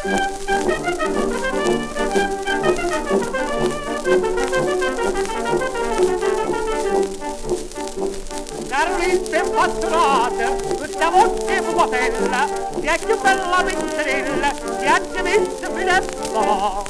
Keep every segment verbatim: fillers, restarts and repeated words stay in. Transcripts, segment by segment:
Carolina impassionata, questa voce potella, ti è più bella penserella, ti ha già messo fino a po'.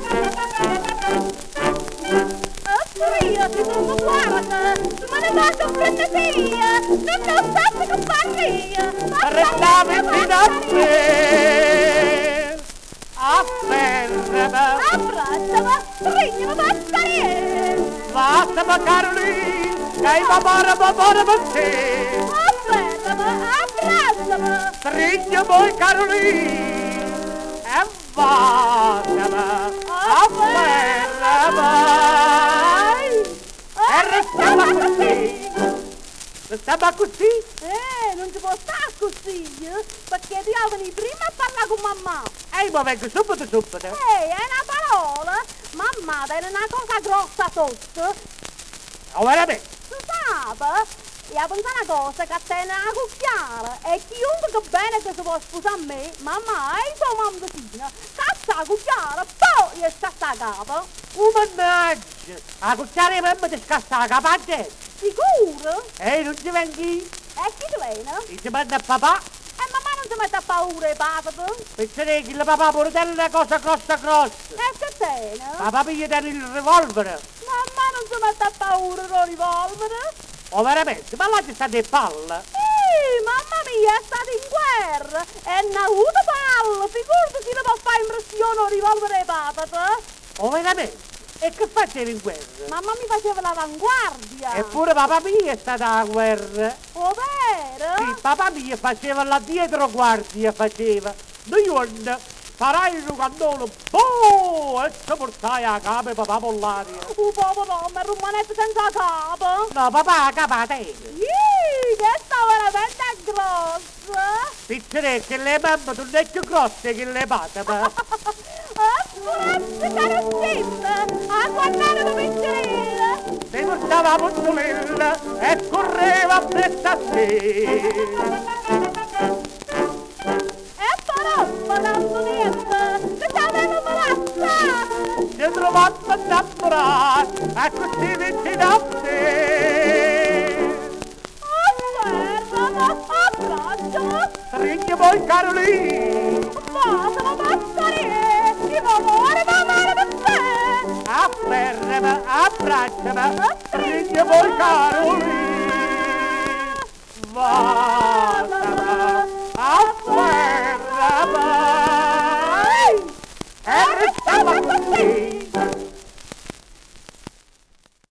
Io ti sono guarda, ma ne vado a prenderia, non lo so che parlia. Restavo fino a te, afferrami. Abbracciami, stringimi mascariere. Basta Carolina, che hai papà papà per te. Afferrami, abbracciami. Stringi poi Carolina, e basta, afferrami. E restava così, restava così. Eh, non si può stare così, eh? Perché ti venire prima a parlare con mamma. Ehi, ma vengo subito, subito. Ehi, è una parola. Mamma, è una cosa grossa sotto. Oh, veramente? Si sa, e a pensare una cosa che te ne ha cucchiara. E chiunque che bene che si può sposare a me, mamma è tua mamma, cazza la cucchiara, poi gli scassa la capa. Oh, mannaggia, la cucchiara di mamma ti scassa la capa a te. Sicuro? Ehi, non ci vengi? E chi ti viene? E ci manda a papà. E mamma non si mette a paura, patate? Pensate che il papà pure te una cosa grossa grossa. E che tiene? Papà piglia te il revolver. Mamma non si mette a paura con il revolver? Oh, veramente? Ma là ci sta di palla. Sì, mamma mia, è stata in guerra. E ne ha avuto palla. Figurati se ne può fare impressione un revolver e patate. Oh, veramente? E che facevi in guerra? Mamma mi faceva l'avanguardia. Eppure papà mio è stata a guerra. Oh, vero? Sì, papà mio faceva la dietroguardia, faceva. Noi non farai il cannone, boh, e ci portai a capo papà Pollaria. Oh, papà, no, ma rumanetto senza capo. No, papà a capo a te. Ih, che sta veramente grossa. Piccere che le mamme non è più grosse che le patate, ma... Grazie, carissima, a guardare la piccerina. Se portava mozzolella e correva a fretta a sé. E però, parlando niente, che ti avevo palazzato. Si trovava innamorato e così vicino a te. Osservalo, abbraccialo. Stringi poi Carolina. Fatelo passare, ti muore, mamma per te. Afferrami, abbracciami, stringi poi Carolina. Vattene, afferrami. E restava così.